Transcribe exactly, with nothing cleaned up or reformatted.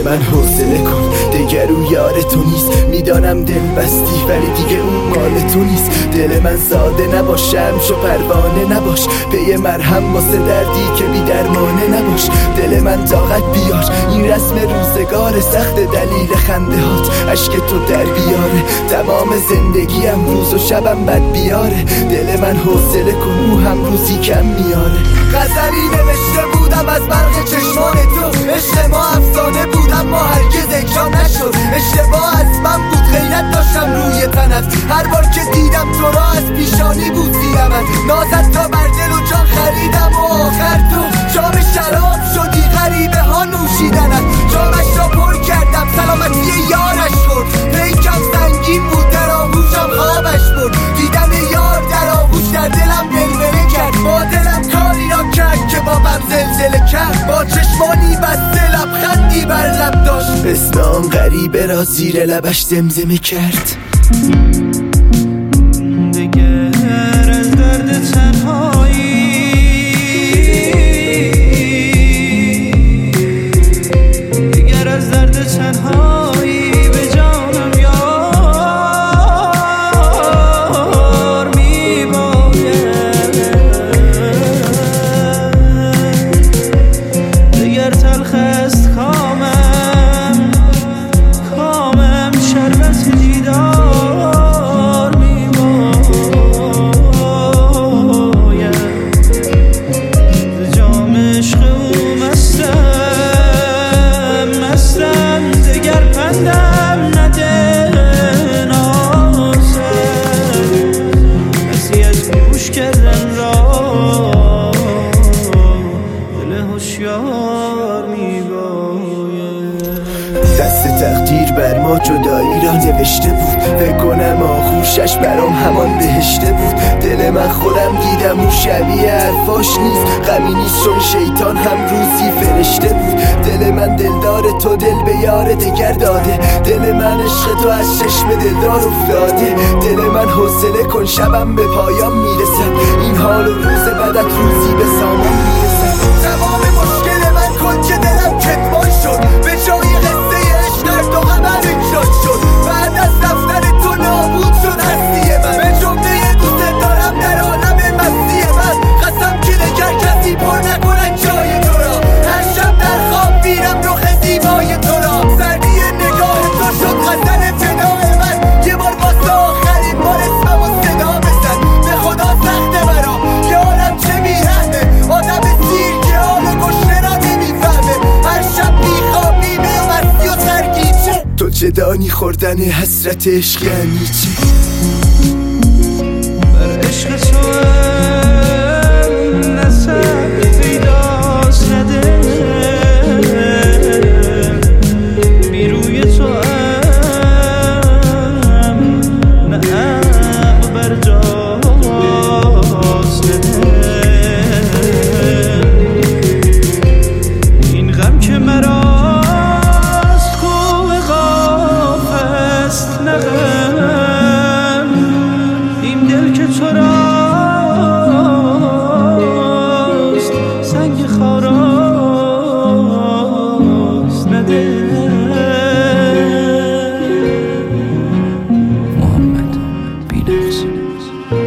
دل من حوصله کن دیگه رو یار تو نیست. میدانم دل بستی ولی دیگه اون مال تو نیست. دل من ساده نباش، شمش و پروانه نباش، پی مرهم واسه دردی که بی درمانه نباش. دل من طاقت بیار، این رسم روزگار سخت، دلیل خنده هات عشق تو در بیاره. تمام زندگیم روز و شبم بد بیاره. دل من حوصله کن او هم روزی کم میاره. غزلی نوشته بودم از برق چشمان تو، عشق ما افسانه بود اما هرگز اجرا نشد. اشتباه از من بود، غیرت داشتم روی تنت، هر بار که دیدم تو را از پیشانی بوسیدمت. نازت تا بر دل و جان خریدم و آخر تو جام شراب شدی غریبه ها نوشیدنت. جامش را پر کردم سلامتی یارش خورد، پیکم سنگین بود در آغوشم خوابش برد. دیدن یار در آغوش در دلم ولوله کرد، با دلم کاری را کرد که بابم زلزله کرد. با چشمانی بسته لبخندی بر لب داشت، اسم آن غریبه را زیر لبش زمزمه کرد. دیگر از درد تنهایی دیگر از درد تنهایی به جانم یار میباید. دیگر تلخ است کامم کامم شربت دیدار میباید. جام عشق او مستم مستم دگر پندم نده نازم، کسی از گوش کردن را دل هوشیار میباید. دست تقدیر بر ما جدایی را نوشته بود، فکر کنم آغوشش برام همان بهشته بود. دل من خودم دیدم او شبیه حرفاش نیست، غمی نیست چون شیطان هم روزی فرشته بود. دل من دلدار تو دل به یار دگر داده، دل من عشق تو از چشم دلدار افتاده. دل من حوصله کن شبم به پایان میرسد، این حال و روز بعدت روزی به سامان میرسد. تمام مشکل من کن که دلم کتمان شد، به جای قصه عشق در دو قبر اجراد شد. بعد از رفتن تو نابود شد هستی من، به جمله دوست دارم در عالم مستی من. قسم که دگر کسی پر نکنن جای تو را، هر شب در خواب میرم رخ زیبای تو را. سردی نگاه تو شد غزل فدای من، یه بار واسه آخرین بار اسمم و صدا بزن. به خدا سخته برا یارم چه میرحمه، آدم سیر که حال گشنه را نمیفهمه. هر شب میخوابی به مستی و سرگیچه، تو چه دانی خوردن حسرت عشق یعنی چه. بر عشق تو نسب پیداست نده، بی روی تو هم نه عقل بر جاست نده. این غم که مراست کوه قاف است نه غم، این دل که تو راست سنگ خاراست نده. محمد بی‌نقص.